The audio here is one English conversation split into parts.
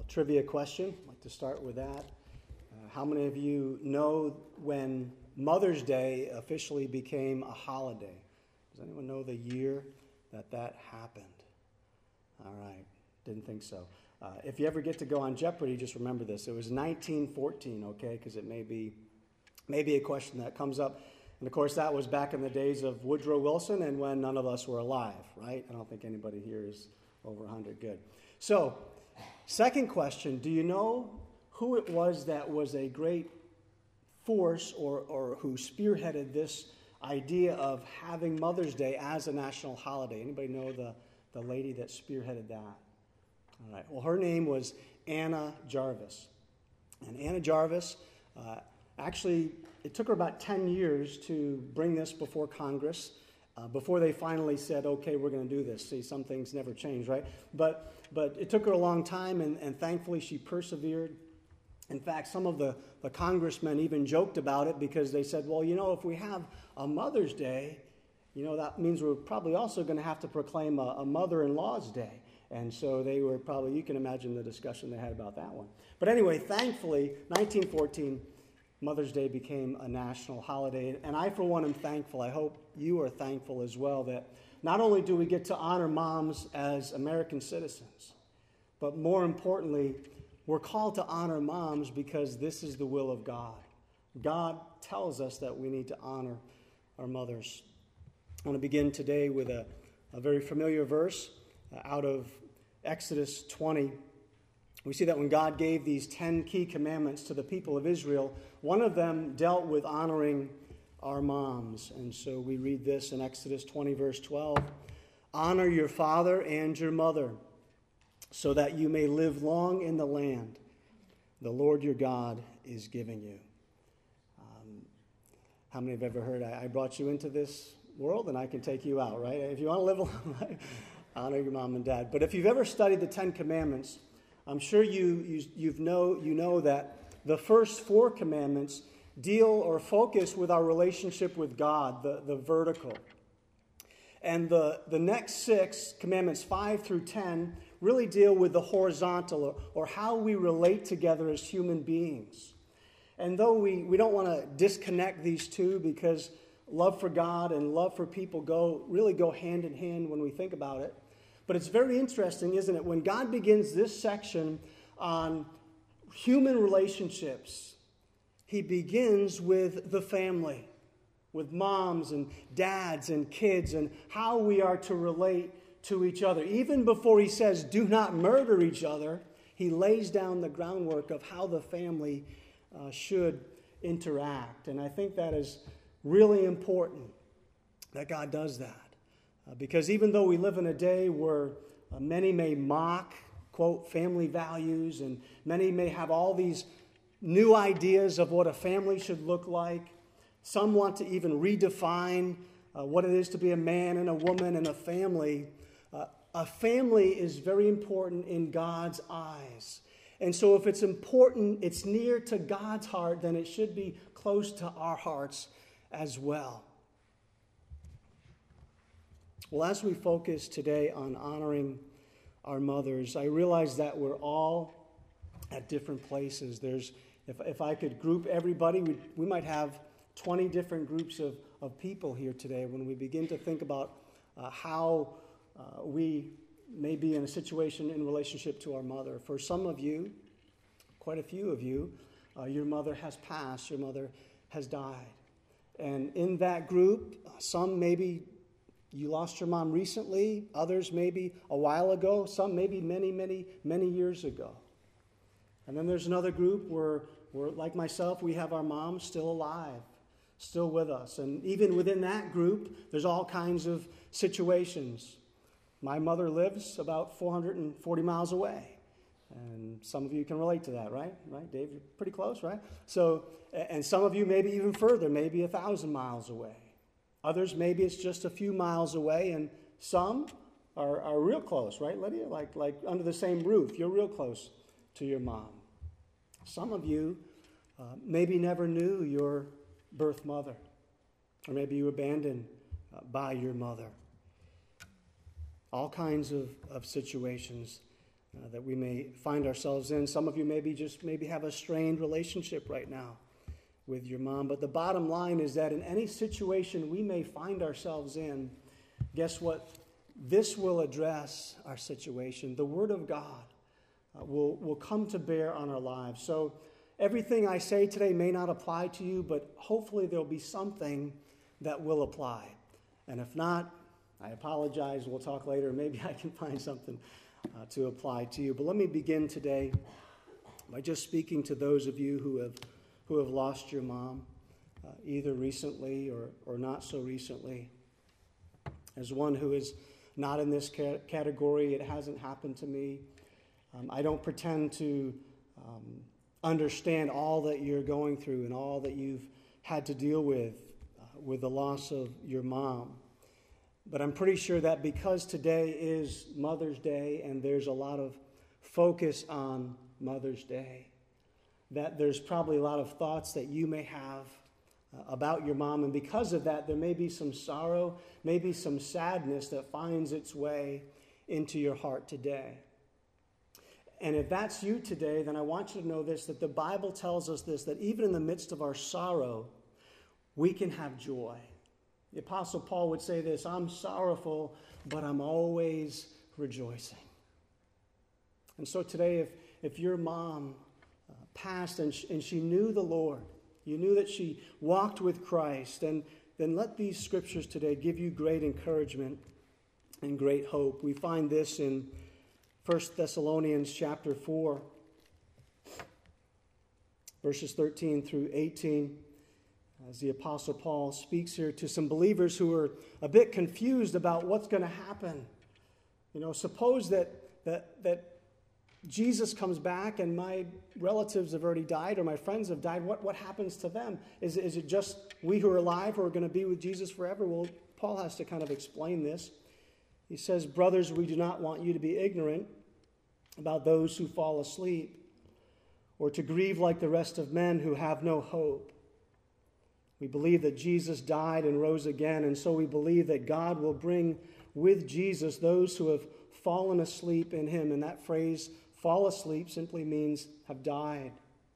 trivia question. I'd like to start with that. How many of you know when Mother's Day officially became a holiday? Does anyone know the year that happened? All right, didn't think so. If you ever get to go on Jeopardy, just remember this. It was 1914, okay, because it may be a question that comes up. And, of course, that was back in the days of Woodrow Wilson and when none of us were alive, right? I don't think anybody here is over 100. Good. So, second question, do you know who it was that was a great force or who spearheaded this idea of having Mother's Day as a national holiday? Anybody know the lady that spearheaded that? All right. Well, her name was Anna Jarvis. And Anna Jarvis, actually, it took her about 10 years to bring this before Congress, before they finally said, okay, we're going to do this. See, some things never change, right? But it took her a long time, and thankfully she persevered. In fact, some of the congressmen even joked about it because they said, well, if we have a Mother's Day, that means we're probably also going to have to proclaim a Mother-in-Law's Day. And so they were probably, you can imagine the discussion they had about that one. But anyway, thankfully, 1914, Mother's Day became a national holiday. And I, for one, am thankful. I hope you are thankful as well that not only do we get to honor moms as American citizens, but more importantly, we're called to honor moms because this is the will of God. God tells us that we need to honor our mothers. I want to begin today with a very familiar verse out of Exodus 20. We see that when God gave these 10 key commandments to the people of Israel, one of them dealt with honoring our moms. And so we read this in Exodus 20, verse 12. Honor your father and your mother, so that you may live long in the land the Lord your God is giving you. How many have ever heard, I brought you into this world and I can take you out, right? If you want to live a long life, honor your mom and dad. But if you've ever studied the 10 Commandments, I'm sure you know that the first 4 commandments deal or focus with our relationship with God, the vertical. And the next 6 commandments, 5 through 10, really deal with the horizontal or how we relate together as human beings. And though we don't want to disconnect these two because love for God and love for people really go hand in hand when we think about it. But it's very interesting, isn't it? When God begins this section on human relationships, he begins with the family, with moms and dads and kids and how we are to relate to each other. Even before he says, do not murder each other, he lays down the groundwork of how the family should interact. And I think that is really important that God does that. Because even though we live in a day where many may mock, quote, family values, and many may have all these new ideas of what a family should look like, some want to even redefine what it is to be a man and a woman and a family. A family is very important in God's eyes. And so if it's important, it's near to God's heart, then it should be close to our hearts as well. Well, as we focus today on honoring our mothers, I realize that we're all at different places. If I could group everybody, we might have 20 different groups of people here today when we begin to think about how we may be in a situation in relationship to our mother. For some of you, quite a few of you, your mother has passed, your mother has died. And in that group, some maybe you lost your mom recently, others maybe a while ago, some maybe many, many, many years ago. And then there's another group where like myself, we have our mom still alive, still with us. And even within that group, there's all kinds of situations. My mother lives about 440 miles away. And some of you can relate to that, right? Right, Dave, you're pretty close, right? So, and some of you maybe even further, maybe 1,000 miles away. Others, maybe it's just a few miles away, and some are real close, right, Lydia? Like under the same roof, you're real close to your mom. Some of you maybe never knew your birth mother, or maybe you were abandoned by your mother. All kinds of situations that we may find ourselves in. Some of you maybe have a strained relationship right now with your mom. But the bottom line is that in any situation we may find ourselves in, guess what? This will address our situation. The Word of God will come to bear on our lives. So everything I say today may not apply to you, but hopefully there'll be something that will apply. And if not, I apologize. We'll talk later. Maybe I can find something to apply to you. But let me begin today by just speaking to those of you who have lost your mom, either recently or not so recently. As one who is not in this category, it hasn't happened to me. I don't pretend to understand all that you're going through and all that you've had to deal with the loss of your mom. But I'm pretty sure that because today is Mother's Day and there's a lot of focus on Mother's Day, that there's probably a lot of thoughts that you may have about your mom. And because of that, there may be some sorrow, maybe some sadness that finds its way into your heart today. And if that's you today, then I want you to know this, that the Bible tells us this, that even in the midst of our sorrow, we can have joy. The Apostle Paul would say this, I'm sorrowful, but I'm always rejoicing. And so today, if your mom passed and she knew the Lord, you knew that she walked with Christ, then let these scriptures today give you great encouragement and great hope. We find this in 1 Thessalonians chapter 4, verses 13 through 18. As the Apostle Paul speaks here to some believers who are a bit confused about what's going to happen. You know, suppose that Jesus comes back and my relatives have already died or my friends have died. What happens to them? Is it just we who are alive who are going to be with Jesus forever? Well, Paul has to kind of explain this. He says, brothers, we do not want you to be ignorant about those who fall asleep or to grieve like the rest of men who have no hope. We believe that Jesus died and rose again, and so we believe that God will bring with Jesus those who have fallen asleep in him. And that phrase, fall asleep, simply means have died.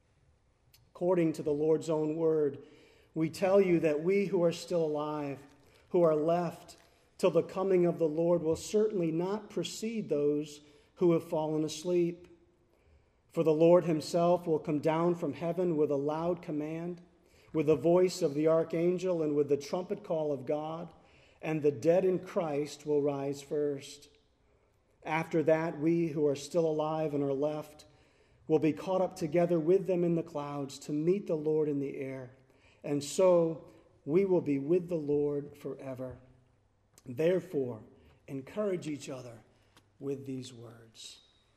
According to the Lord's own word, we tell you that we who are still alive, who are left till the coming of the Lord, will certainly not precede those who have fallen asleep. For the Lord himself will come down from heaven with a loud command, with the voice of the archangel and with the trumpet call of God, and the dead in Christ will rise first. After that, we who are still alive and are left will be caught up together with them in the clouds to meet the Lord in the air. And so we will be with the Lord forever. Therefore, encourage each other with these words.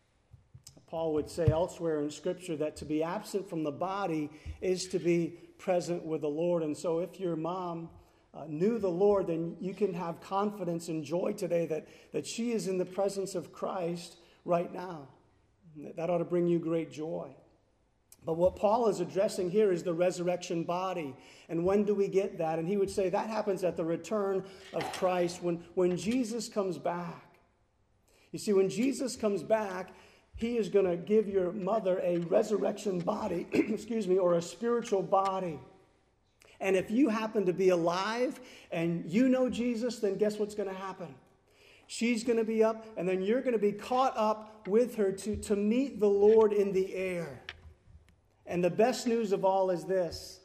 Paul would say elsewhere in Scripture that to be absent from the body is to be present with the Lord. And so if your mom knew the Lord, then you can have confidence and joy today that she is in the presence of Christ right now. That ought to bring you great joy. But what Paul is addressing here is the resurrection body. And when do we get that? And he would say that happens at the return of Christ, when Jesus comes back. You see, when Jesus comes back, he is going to give your mother a resurrection body, or a spiritual body. And if you happen to be alive and you know Jesus, then guess what's going to happen? She's going to be up, and then you're going to be caught up with her to meet the Lord in the air. And the best news of all is this: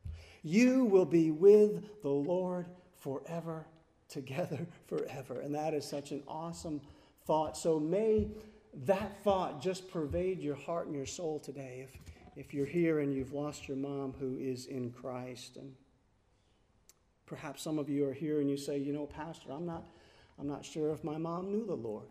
you will be with the Lord forever, together forever. And that is such an awesome thought. So may that thought just pervade your heart and your soul today. If you're here and you've lost your mom who is in Christ, and perhaps some of you are here and you say, you know, Pastor, I'm not sure if my mom knew the Lord.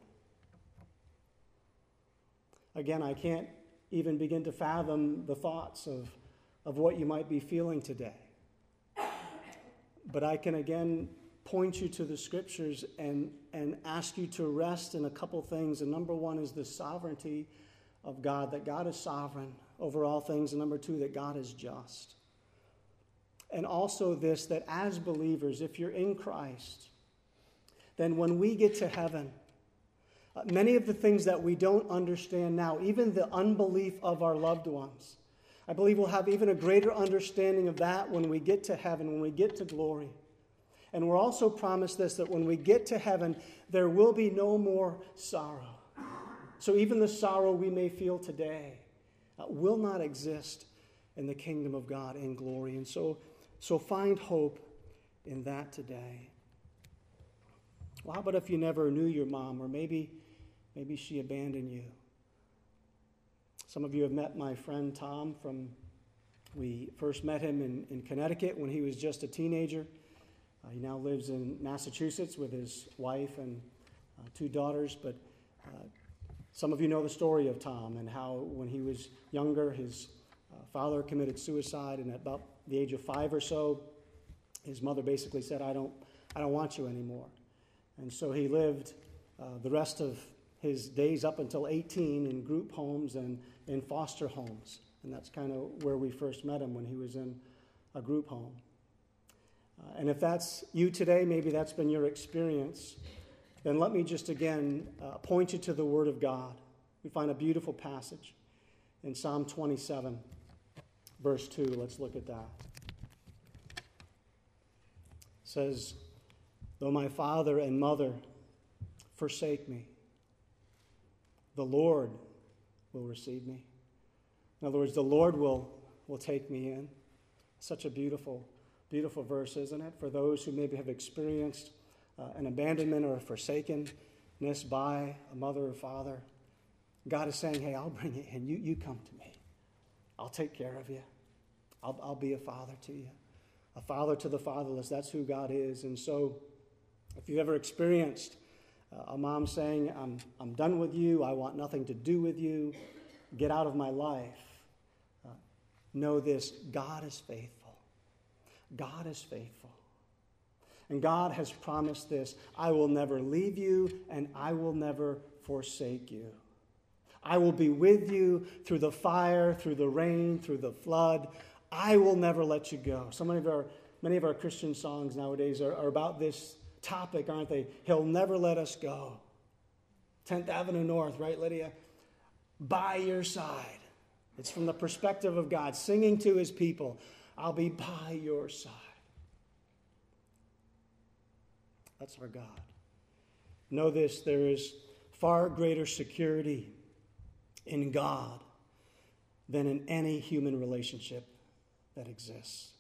Again, I can't even begin to fathom the thoughts of what you might be feeling today. But I can again point you to the Scriptures and ask you to rest in a couple things. And number one is the sovereignty of God, that God is sovereign over all things. And number two, that God is just. And also this, that as believers, if you're in Christ, then when we get to heaven, Many of the things that we don't understand now, even the unbelief of our loved ones, I believe we'll have even a greater understanding of that when we get to heaven, when we get to glory. And we're also promised this, that when we get to heaven, there will be no more sorrow. So even the sorrow we may feel today will not exist in the kingdom of God in glory. And so find hope in that today. Well, how about if you never knew your mom, or maybe she abandoned you? Some of you have met my friend Tom we first met him in Connecticut when he was just a teenager. He now lives in Massachusetts with his wife and 2 daughters. But some of you know the story of Tom and how when he was younger, his father committed suicide, and at about the age of 5 or so, his mother basically said, I don't want you anymore. And so he lived the rest of his days up until 18 in group homes and in foster homes. And that's kind of where we first met him, when he was in a group home. And if that's you today, maybe that's been your experience, then let me just again point you to the Word of God. We find a beautiful passage in Psalm 27, verse 2. Let's look at that. It says, though my father and mother forsake me, the Lord will receive me. In other words, the Lord will take me in. Such a beautiful verse, isn't it? For those who maybe have experienced an abandonment or a forsakenness by a mother or father, God is saying, hey, I'll bring it in. You come to me. I'll take care of you. I'll be a father to you. A father to the fatherless. That's who God is. And so if you've ever experienced a mom saying, I'm done with you, I want nothing to do with you, get out of my life, know this, God is faithful. God is faithful. And God has promised this, I will never leave you and I will never forsake you. I will be with you through the fire, through the rain, through the flood. I will never let you go. Many of our Christian songs nowadays are about this topic, aren't they? He'll never let us go. 10th Avenue North, right, Lydia? By your side. It's from the perspective of God, singing to his people, I'll be by your side. That's our God. Know this, there is far greater security in God than in any human relationship that exists.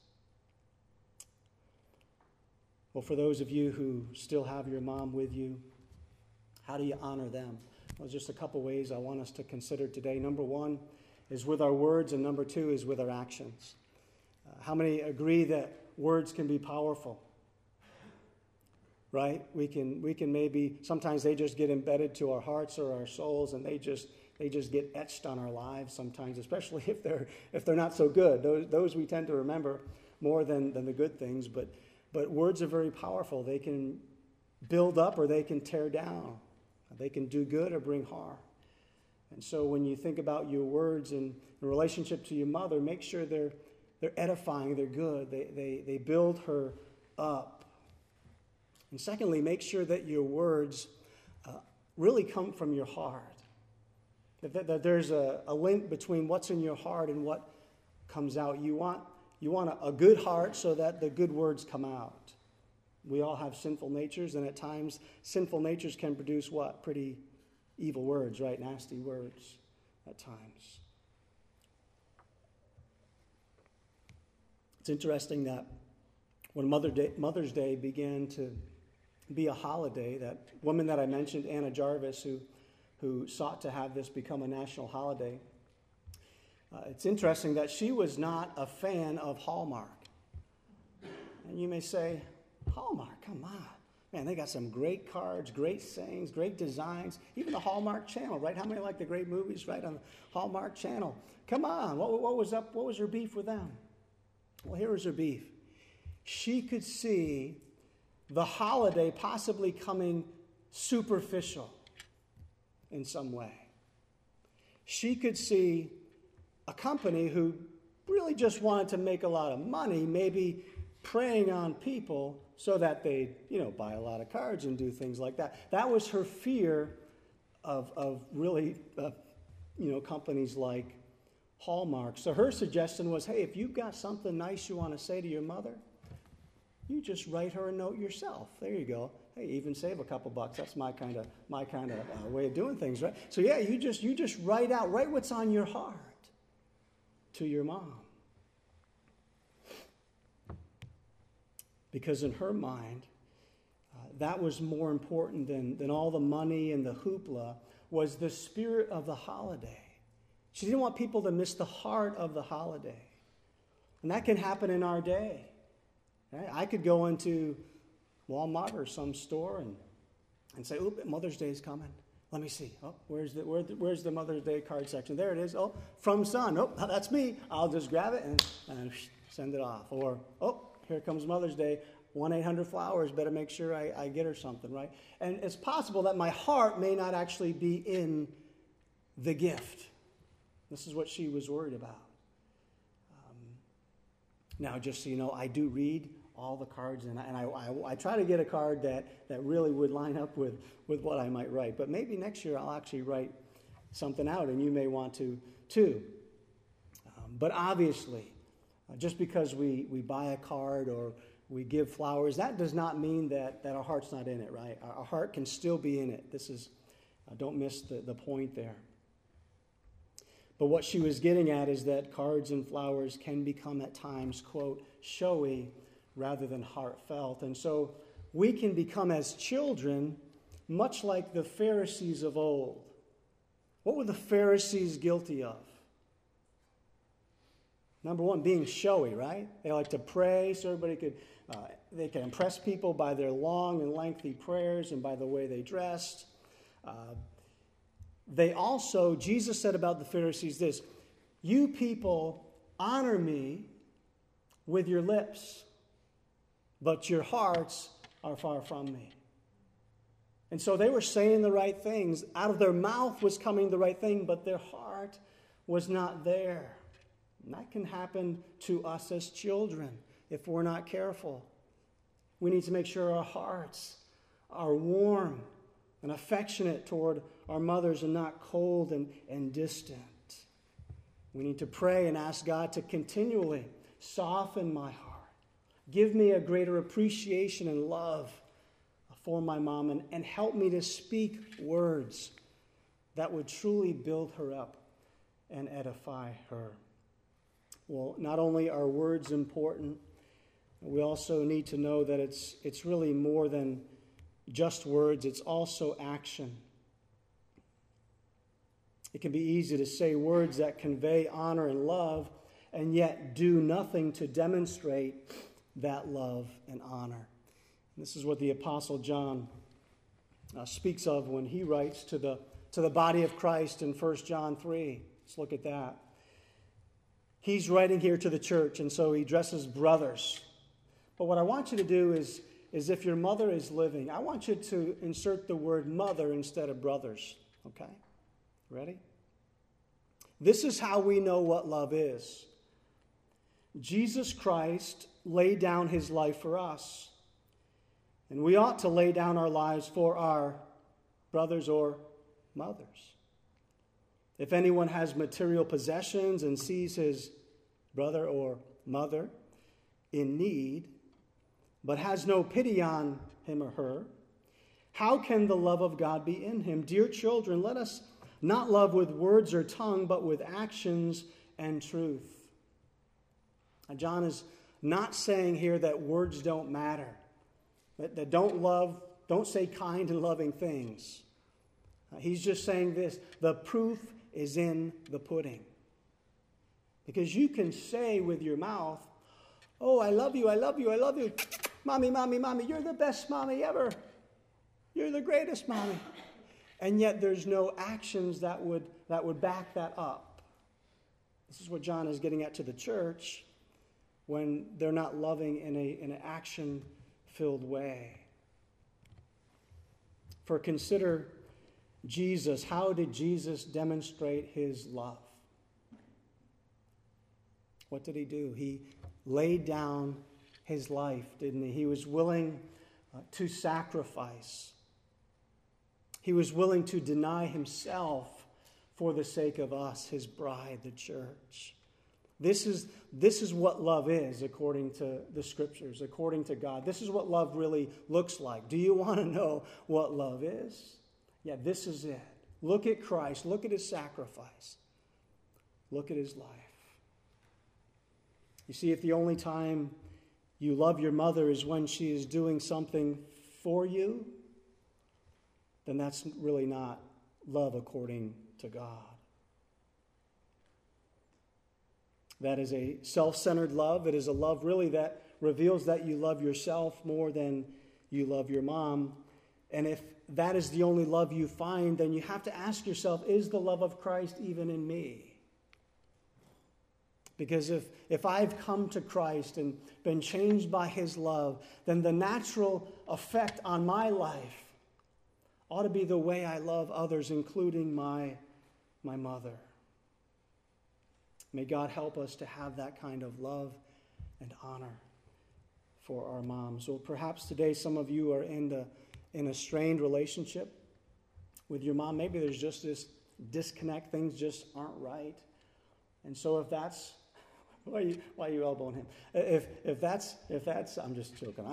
Well, for those of you who still have your mom with you, how do you honor them? Well, just a couple ways I want us to consider today. Number one is with our words, and number two is with our actions. How many agree that words can be powerful? Right? We can maybe, sometimes they just get embedded to our hearts or our souls, and they just get etched on our lives sometimes, especially if they're not so good. Those we tend to remember more than the good things, but words are very powerful. They can build up or they can tear down. They can do good or bring harm. And so when you think about your words in relationship to your mother, make sure they're edifying, they're good, they build her up. And secondly, make sure that your words really come from your heart. That there's a link between what's in your heart and what comes out. You want a good heart so that the good words come out. We all have sinful natures, and at times sinful natures can produce what? Pretty evil words, right? Nasty words at times. It's interesting that when Mother's Day began to be a holiday, that woman that I mentioned, Anna Jarvis, who sought to have this become a national holiday, it's interesting that she was not a fan of Hallmark. And you may say, Hallmark, come on. Man, they got some great cards, great sayings, great designs. Even the Hallmark Channel, right? How many like the great movies, right, on the Hallmark Channel? Come on, what was up? What was her beef with them? Well, here was her beef. She could see the holiday possibly coming superficial in some way. She could see a company who really just wanted to make a lot of money, maybe preying on people so that they'd, buy a lot of cards and do things like that. That was her fear of really, companies like Hallmark. So her suggestion was, hey, if you've got something nice you want to say to your mother, you just write her a note yourself. There you go. Hey, even save a couple bucks. That's my kind of way of doing things, right? So yeah, you just write what's on your heart to your mom. Because in her mind, that was more important than all the money and the hoopla, was the spirit of the holiday. She didn't want people to miss the heart of the holiday. And that can happen in our day. Right? I could go into Walmart or some store and say, "Oop, Mother's Day is coming. Let me see. Oh, where's the Mother's Day card section? There it is. Oh, from son. Oh, that's me. I'll just grab it and send it off." Or, "Oh, here comes Mother's Day. 1-800-Flowers. Better make sure I get her something," right? And it's possible that my heart may not actually be in the gift. This is what she was worried about. Now, just so you know, I do read all the cards, and I try to get a card that really would line up with what I might write. But maybe next year I'll actually write something out, and you may want to too. But obviously, just because we buy a card or we give flowers, that does not mean that our heart's not in it, right? Our heart can still be in it. This is, don't miss the point there. But what she was getting at is that cards and flowers can become at times, quote, showy rather than heartfelt. And so we can become as children much like the Pharisees of old. What were the Pharisees guilty of? Number one, being showy, right? They like to pray so everybody they can impress people by their long and lengthy prayers and by the way they dressed. They also, Jesus said about the Pharisees this, "You people honor me with your lips, but your hearts are far from me." And so they were saying the right things. Out of their mouth was coming the right thing, but their heart was not there. And that can happen to us as children if we're not careful. We need to make sure our hearts are warm and affectionate toward our mothers and not cold and distant. We need to pray and ask God to continually soften my heart. Give me a greater appreciation and love for my mom and help me to speak words that would truly build her up and edify her. Well, not only are words important, we also need to know that it's really more than just words, it's also action. It can be easy to say words that convey honor and love and yet do nothing to demonstrate that love and honor. And this is what the Apostle John speaks of when he writes to the body of Christ in 1 John 3. Let's look at that. He's writing here to the church, and so he addresses brothers. But what I want you to do is if your mother is living, I want you to insert the word mother instead of brothers. Okay? Ready? This is how we know what love is. Jesus Christ laid down his life for us. And we ought to lay down our lives for our brothers or mothers. If anyone has material possessions and sees his brother or mother in need, but has no pity on him or her, how can the love of God be in him? Dear children, let us not love with words or tongue, but with actions and truth. Now, John is not saying here that words don't matter, that don't say kind and loving things. He's just saying this, the proof is in the pudding. Because you can say with your mouth, "Oh, I love you, I love you, I love you. Mommy, mommy, mommy, you're the best mommy ever. You're the greatest mommy." And yet there's no actions that would back that up. This is what John is getting at to the church when they're not loving in an action-filled way. For consider Jesus. How did Jesus demonstrate his love? What did he do? He laid down his life, didn't he? He was willing to sacrifice. He was willing to deny himself for the sake of us, his bride, the church. This is what love is according to the Scriptures, according to God. This is what love really looks like. Do you want to know what love is? Yeah, this is it. Look at Christ. Look at his sacrifice. Look at his life. You see, if the only time you love your mother is when she is doing something for you, then that's really not love according to God. That is a self-centered love. It is a love really that reveals that you love yourself more than you love your mom. And if that is the only love you find, then you have to ask yourself, is the love of Christ even in me? Because if I've come to Christ and been changed by his love, then the natural effect on my life ought to be the way I love others, including my mother. May God help us to have that kind of love and honor for our moms. Or perhaps today some of you are in a strained relationship with your mom. Maybe there's just this disconnect. Things just aren't right. And so if that's... Why are you elbowing him? If that's I'm just joking.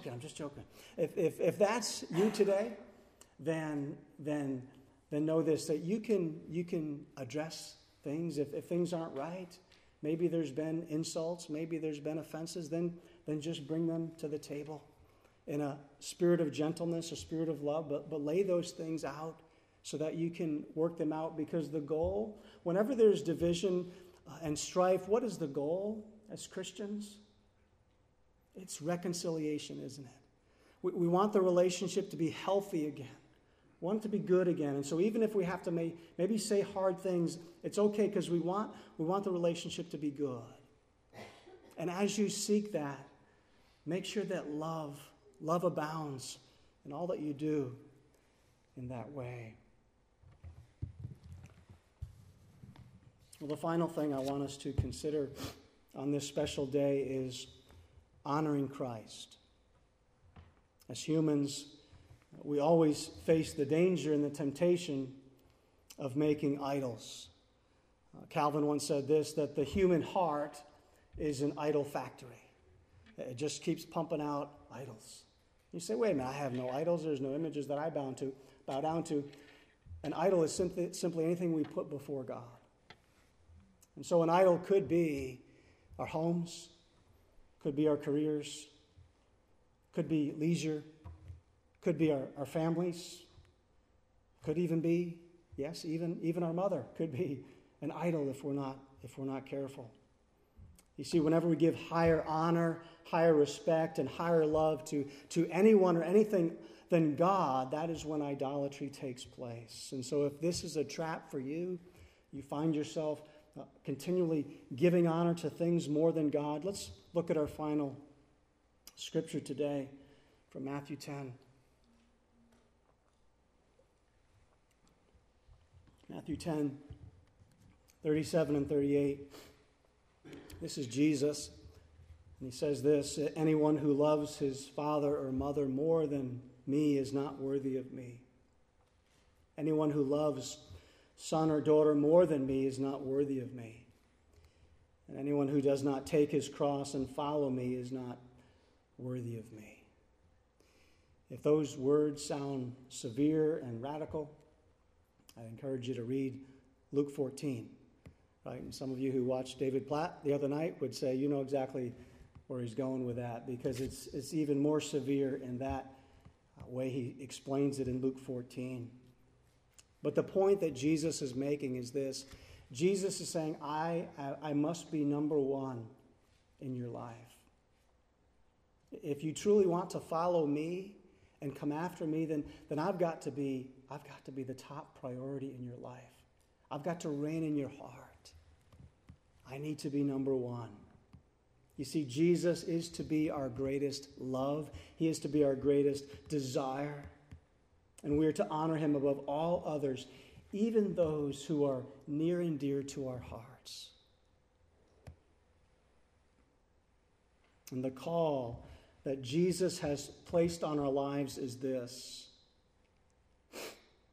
If that's you today, then know this, that you can address things. If things aren't right, maybe there's been insults, maybe there's been offenses, then just bring them to the table in a spirit of gentleness, a spirit of love, but lay those things out so that you can work them out, because the goal, whenever there's division and strife, what is the goal as Christians? It's reconciliation, isn't it? We want the relationship to be healthy again. We want it to be good again. And so even if we have to maybe say hard things, it's okay, because we want the relationship to be good. And as you seek that, make sure that love abounds in all that you do in that way. Well, the final thing I want us to consider on this special day is honoring Christ. As humans, we always face the danger and the temptation of making idols. Calvin once said this, that the human heart is an idol factory. It just keeps pumping out idols. You say, wait a minute, I have no idols. There's no images that I bow down to. An idol is simply anything we put before God. And so an idol could be our homes, could be our careers, could be leisure, could be our families, could even be, yes, even our mother could be an idol if we're not careful. You see, whenever we give higher honor, higher respect, and higher love to anyone or anything than God, that is when idolatry takes place. And so if this is a trap for you, you find yourself continually giving honor to things more than God. Let's look at our final scripture today from Matthew 10. Matthew 10, 37 and 38. This is Jesus. And he says this, anyone who loves his father or mother more than me is not worthy of me. Anyone who loves son or daughter more than me is not worthy of me. And anyone who does not take his cross and follow me is not worthy of me. If those words sound severe and radical, I encourage you to read Luke 14. Right? And some of you who watched David Platt the other night would say, you know exactly where he's going with that, because it's even more severe in that way he explains it in Luke 14. But the point that Jesus is making is this. Jesus is saying, I must be number one in your life. If you truly want to follow me and come after me, then I've got to be the top priority in your life. I've got to reign in your heart. I need to be number one. You see, Jesus is to be our greatest love. He is to be our greatest desire. And we are to honor him above all others, even those who are near and dear to our hearts. And the call that Jesus has placed on our lives is this.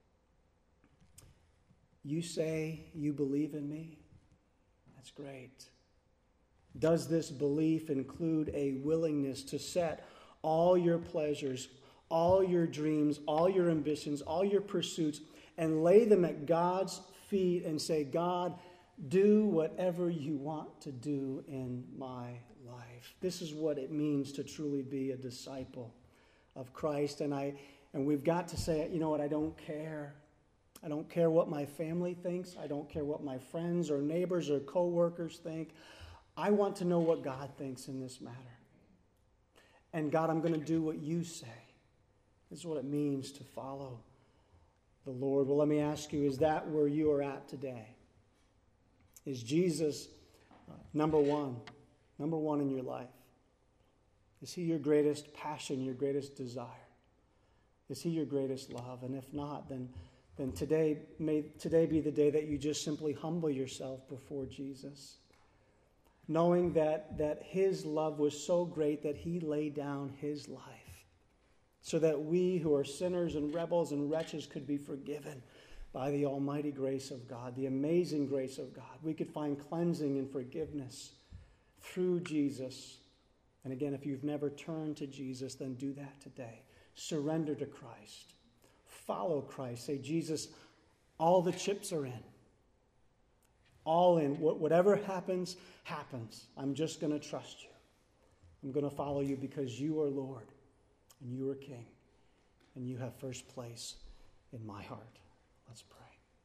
You say you believe in me? That's great. Does this belief include a willingness to set all your pleasures, all your dreams, all your ambitions, all your pursuits, and lay them at God's feet and say, God, do whatever you want to do in my life? This is what it means to truly be a disciple of Christ. And we've got to say, you know what, I don't care. I don't care what my family thinks. I don't care what my friends or neighbors or co-workers think. I want to know what God thinks in this matter. And God, I'm going to do what you say. This is what it means to follow the Lord. Well, let me ask you, is that where you are at today? Is Jesus number one in your life? Is he your greatest passion, your greatest desire? Is he your greatest love? And if not, then today, may today be the day that you just simply humble yourself before Jesus, knowing that his love was so great that he laid down his life so that we who are sinners and rebels and wretches could be forgiven by the almighty grace of God, the amazing grace of God. We could find cleansing and forgiveness through Jesus. And again, if you've never turned to Jesus, then do that today. Surrender to Christ. Follow Christ. Say, Jesus, all the chips are in. All in. Whatever happens, happens. I'm just going to trust you. I'm going to follow you because you are Lord and you are King and you have first place in my heart. Let's pray.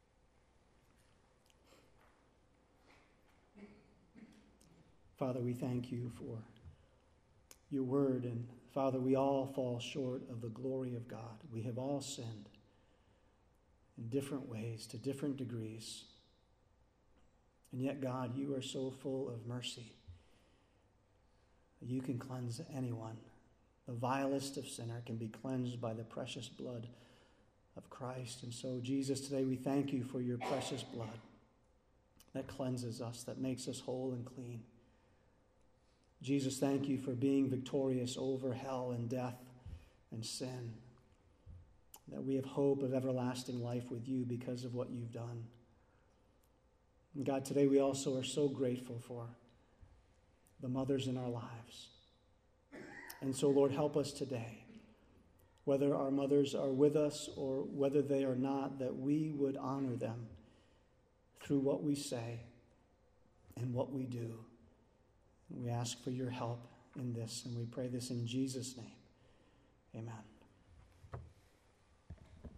Father, we thank you for your word. And Father, we all fall short of the glory of God. We have all sinned in different ways, to different degrees. And yet, God, you are so full of mercy that you can cleanse anyone. The vilest of sinner can be cleansed by the precious blood of Christ. And so, Jesus, today we thank you for your precious blood that cleanses us, that makes us whole and clean. Jesus, thank you for being victorious over hell and death and sin, that we have hope of everlasting life with you because of what you've done. And God, today we also are so grateful for the mothers in our lives. And so, Lord, help us today, whether our mothers are with us or whether they are not, that we would honor them through what we say and what we do. And we ask for your help in this, and we pray this in Jesus' name. Amen.